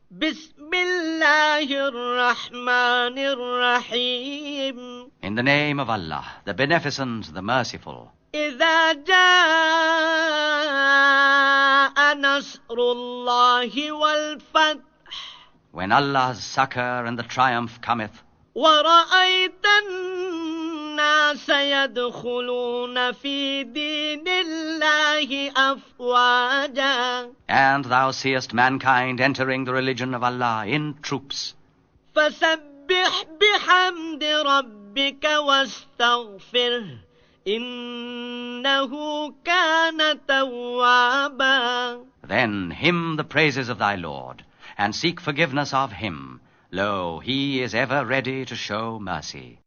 بسم الله الرحمن الرحيم. In the name of Allah, the Beneficent, the Merciful. إذا جاء نصر الله والفتح. When Allah's succor and the triumph cometh. ورأيت الناس يدخلون في دين الله أفواجا. And thou seest mankind entering the religion of Allah in troops. فسبح بحمد ربك واستغفره إنه كان توابا. Then hymn the praises of thy Lord, and seek forgiveness of him. Lo, he is ever ready to show mercy.